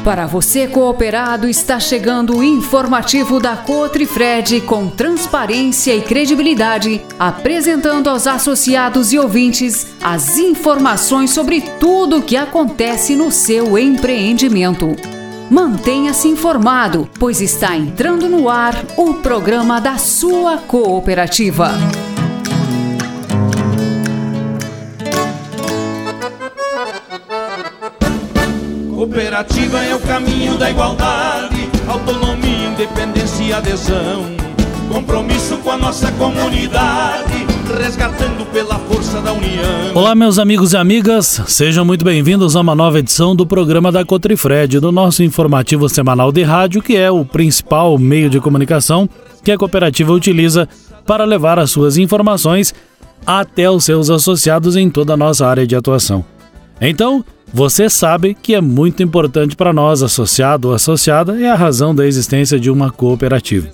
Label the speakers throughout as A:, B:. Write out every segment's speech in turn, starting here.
A: Para você cooperado, está chegando o informativo da Cotrifred com transparência e credibilidade, apresentando aos associados e ouvintes as informações sobre tudo o que acontece no seu empreendimento. Mantenha-se informado, pois está entrando no ar o programa da sua cooperativa.
B: Cooperativa é o caminho da igualdade, autonomia, independência e adesão. Compromisso com a nossa comunidade, resgatando pela força da união.
C: Olá, meus amigos e amigas, sejam muito bem-vindos a uma nova edição do programa da Cotrifred, do nosso informativo semanal de rádio, que é o principal meio de comunicação que a cooperativa utiliza para levar as suas informações até os seus associados em toda a nossa área de atuação. Então, você sabe que é muito importante para nós, associado ou associada, é a razão da existência de uma cooperativa.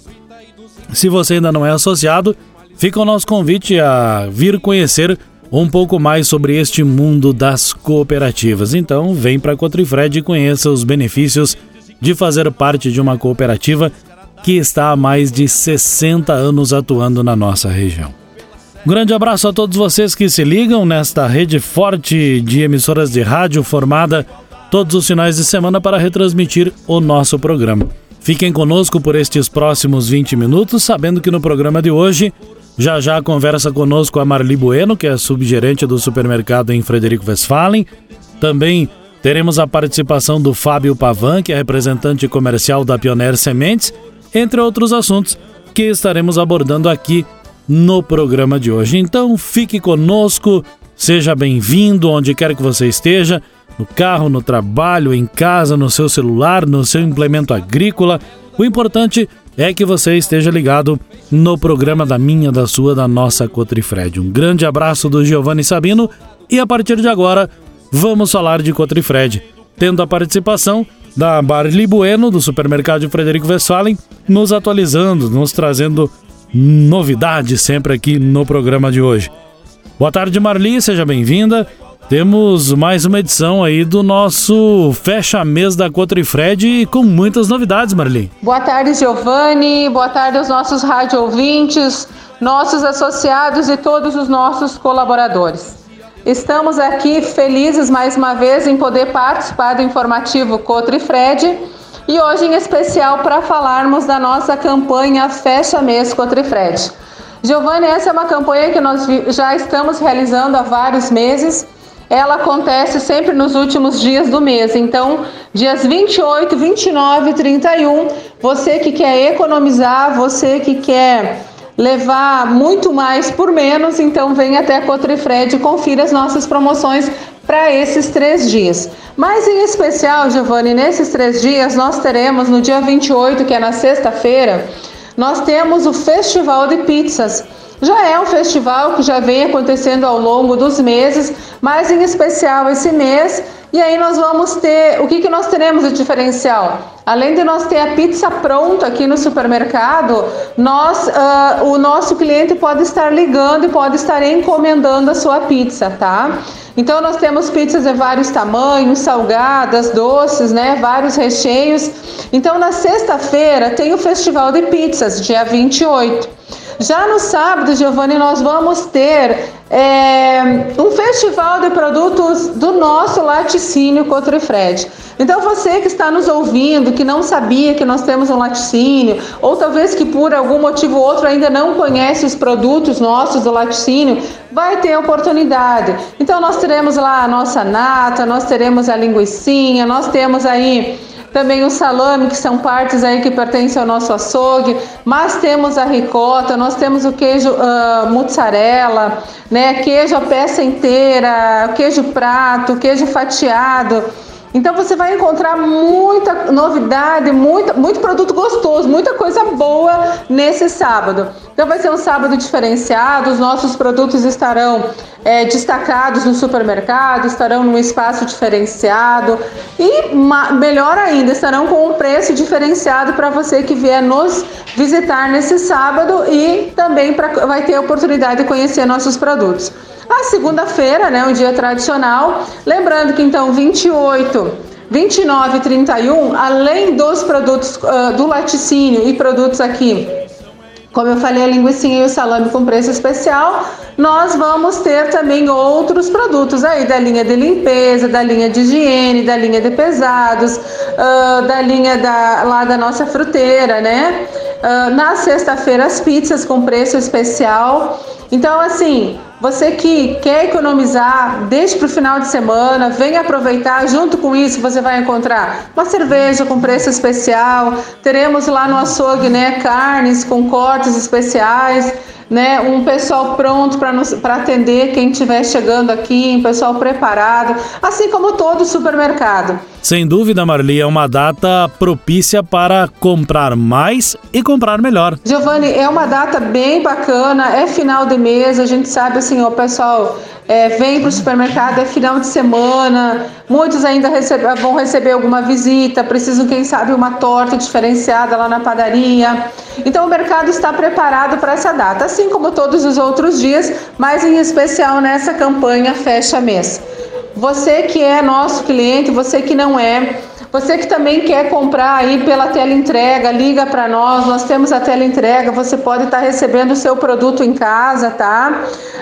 C: Se você ainda não é associado, fica o nosso convite a vir conhecer um pouco mais sobre este mundo das cooperativas. Então, vem para a Cotrifred e conheça os benefícios de fazer parte de uma cooperativa que está há mais de 60 anos atuando na nossa região. Um grande abraço a todos vocês que se ligam nesta rede forte de emissoras de rádio formada todos os finais de semana para retransmitir o nosso programa. Fiquem conosco por estes próximos 20 minutos, sabendo que no programa de hoje, já conversa conosco a Marli Bueno, que é subgerente do supermercado em Frederico Westphalen. Também teremos a participação do Fábio Pavan, que é representante comercial da Pioneer Sementes, entre outros assuntos que estaremos abordando aqui no programa de hoje. Então fique conosco, seja bem-vindo onde quer que você esteja, no carro, no trabalho, em casa, no seu celular, no seu implemento agrícola. O importante é que você esteja ligado no programa da minha, da sua, da nossa Cotrifred. Um grande abraço do Giovanni Sabino e a partir de agora vamos falar de Cotrifred, tendo a participação da Marli Bueno, do supermercado de Frederico Westphalen, nos atualizando, nos trazendo novidades sempre aqui no programa de hoje. Boa tarde, Marli, seja bem-vinda. Temos mais uma edição aí do nosso fecha-mês da Cotrifred com muitas novidades, Marli.
D: Boa tarde, Giovanni. Boa tarde aos nossos rádio ouvintes, nossos associados e todos os nossos colaboradores. Estamos aqui felizes mais uma vez em poder participar do informativo Cotrifred e hoje em especial para falarmos da nossa campanha Fecha Mês Cotrifred. Giovanni, essa é uma campanha que nós já estamos realizando há vários meses. Ela acontece sempre nos últimos dias do mês, então dias 28, 29 e 31, você que quer economizar, você que quer levar muito mais por menos, então vem até a Cotrifred e confira as nossas promoções para esses 3 dias. Mas em especial, Giovanni, nesses 3 dias nós teremos no dia 28, que é na sexta-feira, nós temos o Festival de Pizzas. Já é um festival que já vem acontecendo ao longo dos meses, mas em especial esse mês. E aí nós vamos ter, o que nós teremos de diferencial? Além de nós ter a pizza pronta aqui no supermercado, o nosso cliente pode estar ligando e pode estar encomendando a sua pizza, tá? Então nós temos pizzas de vários tamanhos, salgadas, doces, né? Vários recheios. Então na sexta-feira tem o Festival de Pizzas, dia 28. Já no sábado, Giovanni, nós vamos ter um festival de produtos do nosso laticínio Cotrifred. Então você que está nos ouvindo, que não sabia que nós temos um laticínio, ou talvez que por algum motivo ou outro ainda não conhece os produtos nossos do laticínio, vai ter oportunidade. Então nós teremos lá a nossa nata, nós teremos a linguicinha, nós temos aí também o salame, que são partes aí que pertencem ao nosso açougue, mas temos a ricota, nós temos o queijo mussarela, né, queijo a peça inteira, queijo prato, queijo fatiado. Então você vai encontrar muita novidade, muito produto gostoso, muita coisa boa nesse sábado. Então vai ser um sábado diferenciado, os nossos produtos estarão destacados no supermercado, estarão num espaço diferenciado e, melhor ainda, estarão com um preço diferenciado para você que vier nos visitar nesse sábado e também vai ter a oportunidade de conhecer nossos produtos. A segunda-feira, né, um dia tradicional, lembrando que então 28 29,31, além dos produtos do laticínio e produtos aqui, como eu falei, a linguicinha e o salame com preço especial, nós vamos ter também outros produtos aí da linha de limpeza, da linha de higiene, da linha de pesados, da linha lá da nossa fruteira, né? Na sexta-feira as pizzas com preço especial. Então, assim, você que quer economizar, deixe para o final de semana, venha aproveitar. Junto com isso, você vai encontrar uma cerveja com preço especial. Teremos lá no açougue, né, carnes com cortes especiais, né, um pessoal pronto para atender quem estiver chegando aqui, um pessoal preparado, assim como todo supermercado.
C: Sem dúvida, Marli, é uma data propícia para comprar mais e comprar melhor.
D: Giovanni, é uma data bem bacana, é final de mês, a gente sabe assim, o pessoal vem para o supermercado, é final de semana, muitos ainda vão receber alguma visita, precisam, quem sabe, uma torta diferenciada lá na padaria. Então o mercado está preparado para essa data, assim como todos os outros dias, mas em especial nessa campanha Fecha Mês. Você que é nosso cliente, você que não é, você que também quer comprar aí pela teleentrega, liga para nós temos a teleentrega, você pode estar recebendo o seu produto em casa, tá?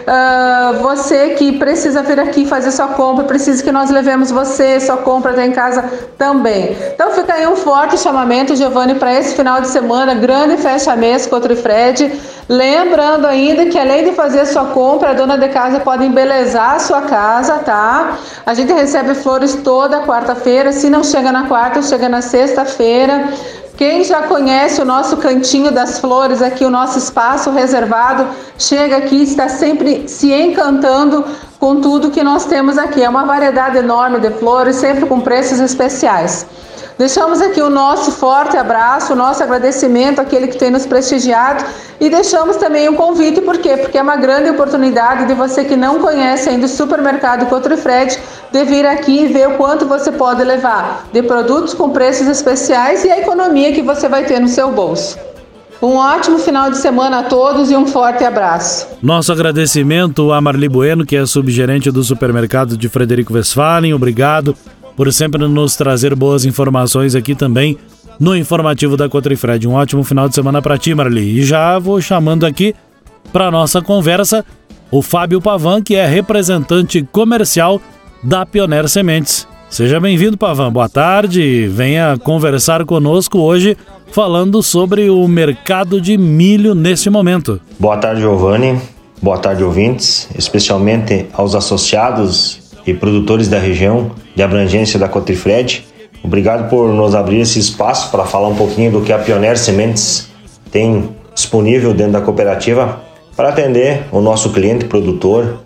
D: Você que precisa vir aqui fazer sua compra, precisa que nós levemos você, sua compra até em casa também. Então fica aí um forte chamamento, Giovanni, para esse final de semana, grande fecha mês Cotrifred. Lembrando ainda que além de fazer sua compra, a dona de casa pode embelezar a sua casa, tá? A gente recebe flores toda quarta-feira, se não chega na quarta, chega na sexta-feira. Quem já conhece o nosso cantinho das flores aqui, o nosso espaço reservado, chega aqui e está sempre se encantando com tudo que nós temos aqui. É uma variedade enorme de flores, sempre com preços especiais. Deixamos aqui o nosso forte abraço, o nosso agradecimento àquele que tem nos prestigiado e deixamos também um convite, por quê? Porque é uma grande oportunidade de você que não conhece ainda o supermercado Cotrifred de vir aqui e ver o quanto você pode levar de produtos com preços especiais e a economia que você vai ter no seu bolso. Um ótimo final de semana a todos e um forte abraço.
C: Nosso agradecimento a Marli Bueno, que é subgerente do supermercado de Frederico Westphalen. Obrigado por sempre nos trazer boas informações aqui também no informativo da Cotrifred. Um ótimo final de semana para ti, Marli. E já vou chamando aqui para nossa conversa o Fábio Pavan, que é representante comercial da Pioneer Sementes. Seja bem-vindo, Pavan. Boa tarde. Venha conversar conosco hoje falando sobre o mercado de milho neste momento.
E: Boa tarde, Giovanni. Boa tarde, ouvintes, especialmente aos associados e produtores da região de abrangência da Cotrifred. Obrigado por nos abrir esse espaço para falar um pouquinho do que a Pioneer Sementes tem disponível dentro da cooperativa para atender o nosso cliente produtor,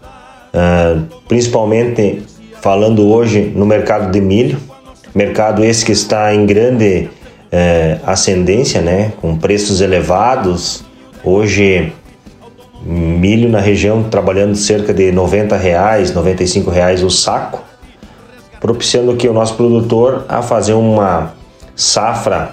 E: principalmente falando hoje no mercado de milho, mercado esse que está em grande ascendência, né, com preços elevados. Hoje milho na região trabalhando cerca de R$90, R$95 o saco, propiciando que o nosso produtor a fazer uma safra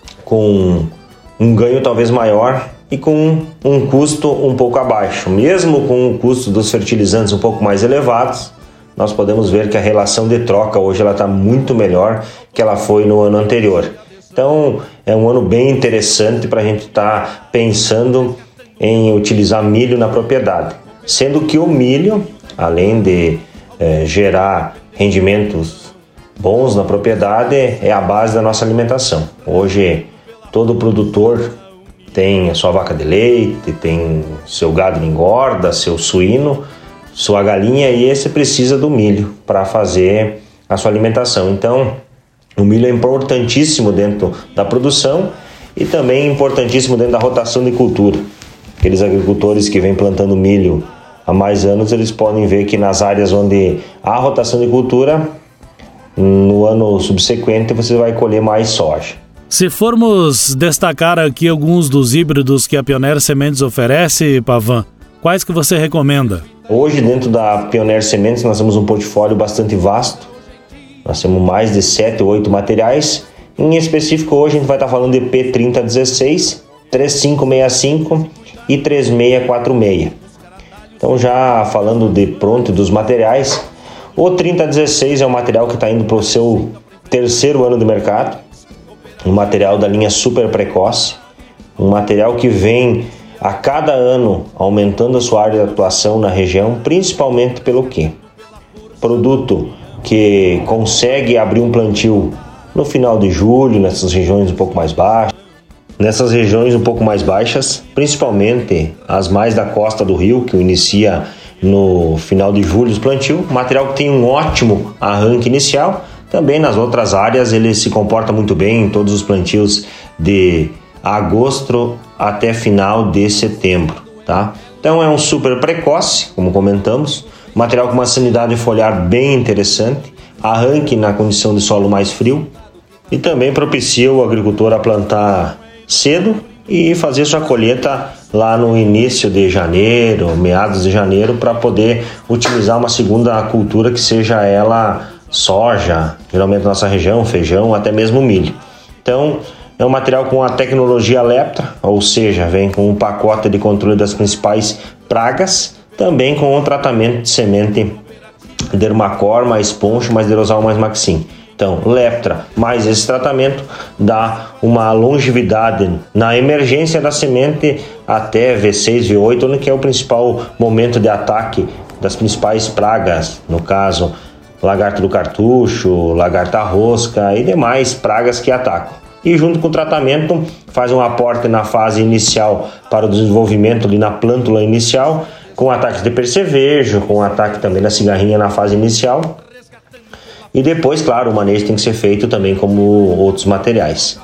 E: com um ganho talvez maior e com um custo um pouco abaixo. Mesmo com o custo dos fertilizantes um pouco mais elevados, nós podemos ver que a relação de troca hoje ela está muito melhor que ela foi no ano anterior. Então é um ano bem interessante para a gente estar pensando em utilizar milho na propriedade, sendo que o milho, além de gerar rendimentos bons na propriedade, é a base da nossa alimentação. Hoje todo produtor tem a sua vaca de leite, tem seu gado de engorda, seu suíno, sua galinha, e esse precisa do milho para fazer a sua alimentação. Então o milho é importantíssimo dentro da produção e também importantíssimo dentro da rotação de cultura. Aqueles agricultores que vêm plantando milho há mais anos, eles podem ver que nas áreas onde há rotação de cultura, no ano subsequente você vai colher mais soja.
C: Se formos destacar aqui alguns dos híbridos que a Pioneer Sementes oferece, Pavan, quais que você recomenda?
E: Hoje, dentro da Pioneer Sementes, nós temos um portfólio bastante vasto. Nós temos mais de 7 ou 8 materiais. Em específico, hoje a gente vai estar falando de P3016, 3565 e 3646. Então, já falando de pronto dos materiais, o 3016 é um material que está indo para o seu terceiro ano de mercado, um material da linha super precoce, um material que vem a cada ano aumentando a sua área de atuação na região, principalmente pelo quê? Produto que consegue abrir um plantio no final de julho, nessas regiões um pouco mais baixas. Nessas regiões um pouco mais baixas, principalmente as mais da costa do rio, que inicia no final de julho o plantio, material que tem um ótimo arranque inicial. Também nas outras áreas ele se comporta muito bem em todos os plantios de agosto até final de setembro, tá? Então é um super precoce, como comentamos, material com uma sanidade foliar bem interessante, arranque na condição de solo mais frio e também propicia o agricultor a plantar cedo e fazer sua colheita lá no início de janeiro, meados de janeiro, para poder utilizar uma segunda cultura que seja ela soja, geralmente na nossa região, feijão, até mesmo milho. Então é um material com a tecnologia Leptra, ou seja, vem com um pacote de controle das principais pragas, também com o tratamento de semente Dermacor mais Poncho mais Derosal mais Maxim. Então, Leptra mais esse tratamento dá uma longevidade na emergência da semente até V6, V8, que é o principal momento de ataque das principais pragas, no caso, lagarto do cartucho, lagarta rosca e demais pragas que atacam. E junto com o tratamento faz um aporte na fase inicial para o desenvolvimento ali na plântula inicial, com ataques de percevejo, com ataque também da cigarrinha na fase inicial. E depois, claro, o manejo tem que ser feito também como outros materiais.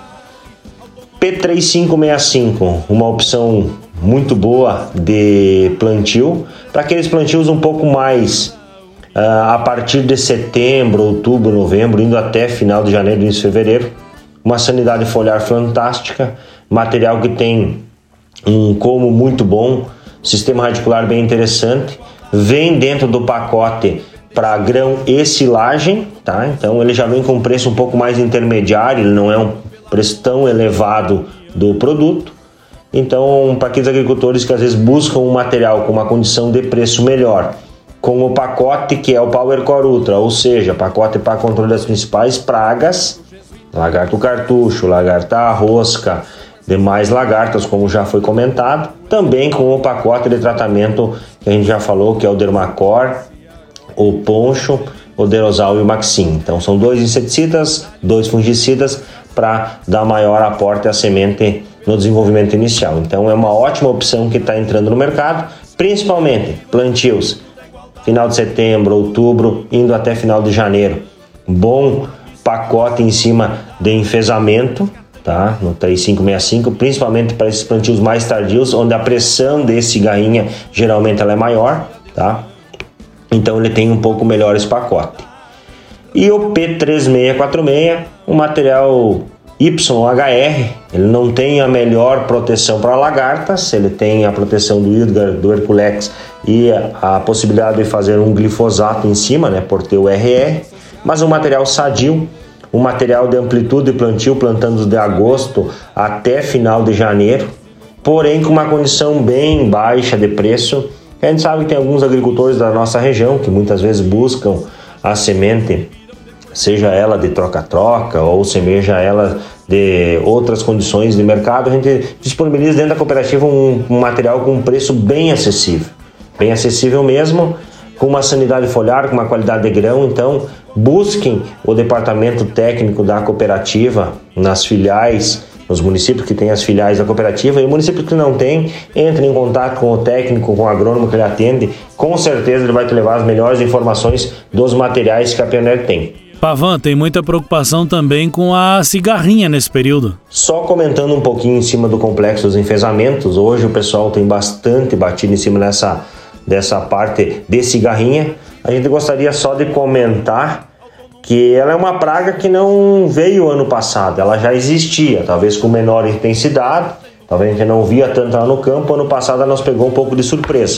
E: P3565, uma opção muito boa de plantio, para aqueles plantios um pouco mais a partir de setembro, outubro, novembro, indo até final de janeiro, início de fevereiro. Uma sanidade foliar fantástica, material que tem um colmo muito bom, sistema radicular bem interessante, vem dentro do pacote para grão e silagem, tá? Então ele já vem com um preço um pouco mais intermediário, ele não é um preço tão elevado do produto. Então, para aqueles agricultores que às vezes buscam um material com uma condição de preço melhor, com o pacote que é o PowerCore Ultra, ou seja, pacote para controle das principais pragas, lagarto cartucho, lagarta rosca, demais lagartas, como já foi comentado, também com o pacote de tratamento que a gente já falou, que é o Dermacor, o Poncho, o Derosal e o Maxim. Então são 2 inseticidas, 2 fungicidas para dar maior aporte à semente no desenvolvimento inicial. Então é uma ótima opção que está entrando no mercado, principalmente plantios final de setembro, outubro, indo até final de janeiro. Bom pacote em cima de enfesamento, tá? No 3565, principalmente para esses plantios mais tardios, onde a pressão desse cigarrinha geralmente ela é maior, tá? Então ele tem um pouco melhor esse pacote. E o P3646, um material YHR, ele não tem a melhor proteção para lagartas, ele tem a proteção do Idgar, do Herculex e a possibilidade de fazer um glifosato em cima, né, por ter o RR, mas um material sadio, um material de amplitude de plantio, plantando de agosto até final de janeiro, porém com uma condição bem baixa de preço. A gente sabe que tem alguns agricultores da nossa região que muitas vezes buscam a semente, seja ela de troca-troca ou seja ela de outras condições de mercado. A gente disponibiliza dentro da cooperativa um material com um preço bem acessível mesmo, com uma sanidade foliar, com uma qualidade de grão. Então busquem o departamento técnico da cooperativa nas filiais, nos municípios que têm as filiais da cooperativa, e o município que não tem, entre em contato com o técnico, com o agrônomo que ele atende, com certeza ele vai te levar as melhores informações dos materiais que a Pioneer tem.
C: Pavan, tem muita preocupação também com a cigarrinha nesse período.
E: Só comentando um pouquinho em cima do complexo dos enfesamentos, hoje o pessoal tem bastante batido em cima dessa parte de cigarrinha. A gente gostaria só de comentar que ela é uma praga que não veio ano passado, ela já existia, talvez com menor intensidade, talvez a gente não via tanto lá no campo. Ano passado ela nos pegou um pouco de surpresa.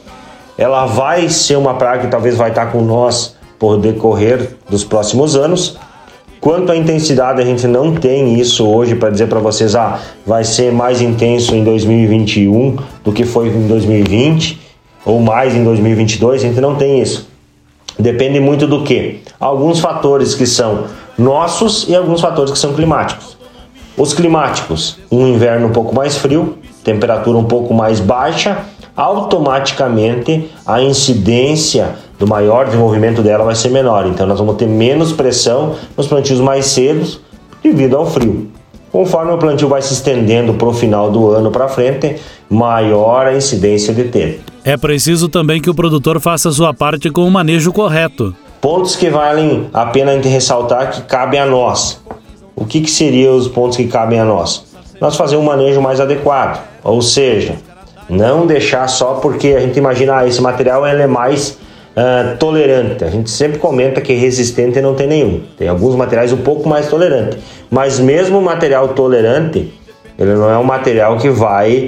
E: Ela vai ser uma praga que talvez vai estar com nós por decorrer dos próximos anos. Quanto à intensidade, a gente não tem isso hoje para dizer para vocês, vai ser mais intenso em 2021 do que foi em 2020, ou mais em 2022, a gente não tem isso. Depende muito do quê? Alguns fatores que são nossos e alguns fatores que são climáticos. Os climáticos, um inverno um pouco mais frio, temperatura um pouco mais baixa, automaticamente a incidência do maior desenvolvimento dela vai ser menor. Então nós vamos ter menos pressão nos plantios mais cedos devido ao frio. Conforme o plantio vai se estendendo para o final do ano para frente, maior a incidência de ter.
C: É preciso também que o produtor faça a sua parte com o manejo correto.
E: Pontos que valem a pena a gente ressaltar que cabem a nós. O que seriam os pontos que cabem a nós? Nós fazer um manejo mais adequado, ou seja, não deixar só porque a gente imagina esse material ele é mais tolerante. A gente sempre comenta que resistente não tem nenhum. Tem alguns materiais um pouco mais tolerantes. Mas mesmo o material tolerante, ele não é um material que vai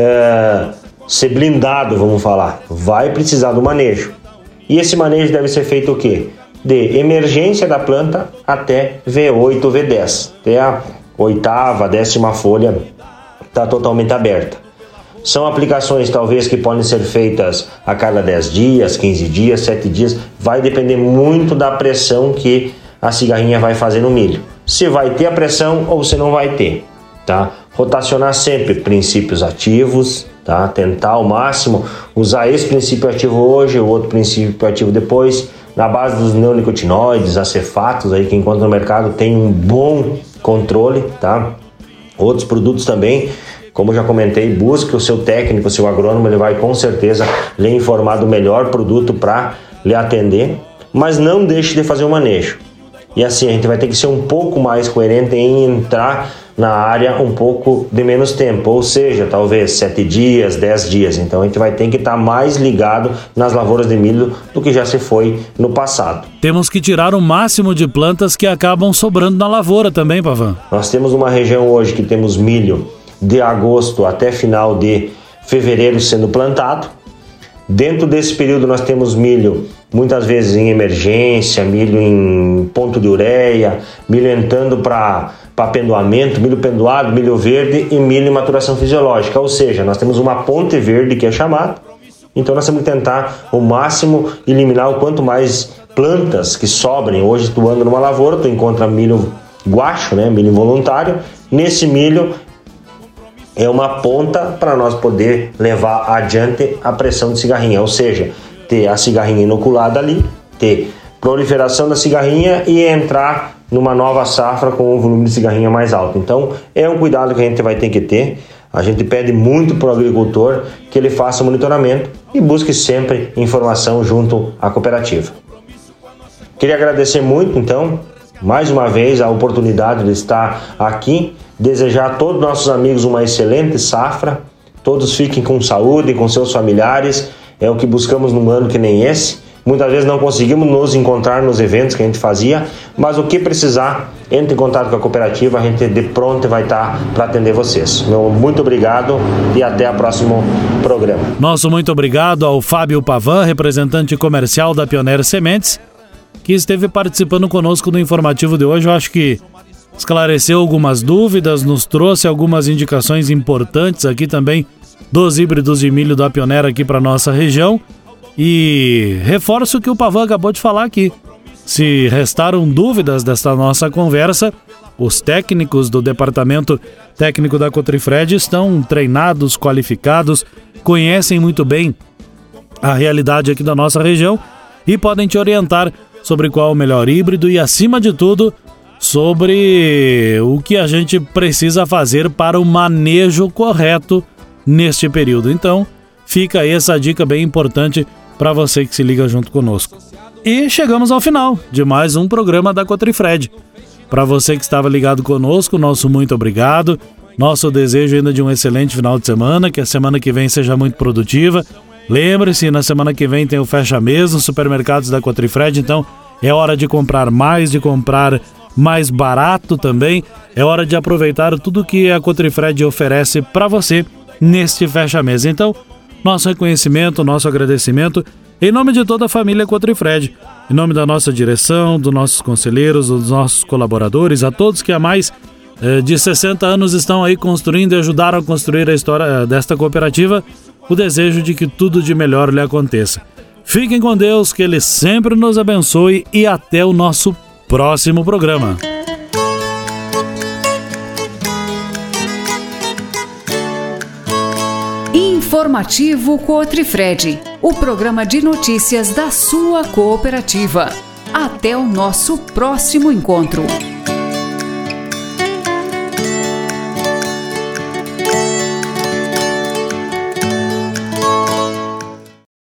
E: ser blindado, vamos falar. Vai precisar do manejo. E esse manejo deve ser feito o quê? De emergência da planta até V8, V10. Até a 8ª, 10ª folha está totalmente aberta. São aplicações talvez que podem ser feitas a cada 10 dias, 15 dias, 7 dias. Vai depender muito da pressão que a cigarrinha vai fazer no milho. Se vai ter a pressão ou se não vai ter. Tá? Rotacionar sempre princípios ativos. Tá? Tentar ao máximo usar esse princípio ativo hoje, o outro princípio ativo depois. Na base dos neonicotinoides, acefatos aí que encontra no mercado tem um bom controle. Tá? Outros produtos também. Como eu já comentei, busque o seu técnico, o seu agrônomo, ele vai com certeza lhe informar do melhor produto para lhe atender, mas não deixe de fazer o manejo. E assim, a gente vai ter que ser um pouco mais coerente em entrar na área um pouco de menos tempo, ou seja, talvez 7 dias, 10 dias. Então a gente vai ter que estar mais ligado nas lavouras de milho do que já se foi no passado.
C: Temos que tirar o máximo de plantas que acabam sobrando na lavoura também, Pavan.
E: Nós temos uma região hoje que temos milho de agosto até final de fevereiro sendo plantado. Dentro desse período nós temos milho muitas vezes em emergência, milho em ponto de ureia, milho entrando para pendoamento, milho pendoado, milho verde e milho em maturação fisiológica. Ou seja, nós temos uma ponte verde que é chamada. Então nós temos que tentar ao máximo eliminar o quanto mais plantas que sobrem. Hoje tu anda numa lavoura, tu encontra milho guacho, né, milho involuntário. Nesse milho é uma ponta para nós poder levar adiante a pressão de cigarrinha, ou seja, ter a cigarrinha inoculada ali, ter proliferação da cigarrinha e entrar numa nova safra com um volume de cigarrinha mais alto. Então é um cuidado que a gente vai ter que ter. A gente pede muito para o agricultor que ele faça o monitoramento e busque sempre informação junto à cooperativa. Queria agradecer muito, então, mais uma vez a oportunidade de estar aqui. Desejar a todos os nossos amigos uma excelente safra, todos fiquem com saúde, com seus familiares, é o que buscamos num ano que nem esse. Muitas vezes não conseguimos nos encontrar nos eventos que a gente fazia, mas o que precisar, entre em contato com a cooperativa, a gente de pronto vai estar para atender vocês. Meu muito obrigado e até o próximo programa.
C: Nosso muito obrigado ao Fábio Pavan, representante comercial da Pioneer Sementes, que esteve participando conosco do informativo de hoje. Eu acho que esclareceu algumas dúvidas, nos trouxe algumas indicações importantes aqui também dos híbridos de milho da Pioneer aqui para nossa região. E reforço o que o Pavan acabou de falar aqui. Se restaram dúvidas desta nossa conversa, os técnicos do Departamento Técnico da Cotrifred estão treinados, qualificados, conhecem muito bem a realidade aqui da nossa região e podem te orientar sobre qual é o melhor híbrido e, acima de tudo, sobre o que a gente precisa fazer para o manejo correto neste período. Então, fica aí essa dica bem importante para você que se liga junto conosco. E chegamos ao final de mais um programa da Cotrifred. Para você que estava ligado conosco, nosso muito obrigado. Nosso desejo ainda de um excelente final de semana, que a semana que vem seja muito produtiva. Lembre-se, na semana que vem tem o Fecha Mês nos supermercados da Cotrifred, então é hora de comprar mais, de comprar mais barato também. É hora de aproveitar tudo que a Cotrifred oferece para você neste Fecha Mês. Então, nosso reconhecimento, nosso agradecimento em nome de toda a família Cotrifred, em nome da nossa direção, dos nossos conselheiros, dos nossos colaboradores, a todos que há mais de 60 anos estão aí construindo e ajudaram a construir a história desta cooperativa, o desejo de que tudo de melhor lhe aconteça. Fiquem com Deus, que Ele sempre nos abençoe e até o nosso próximo programa.
A: Informativo Cotrifred, o programa de notícias da sua cooperativa. Até o nosso próximo encontro.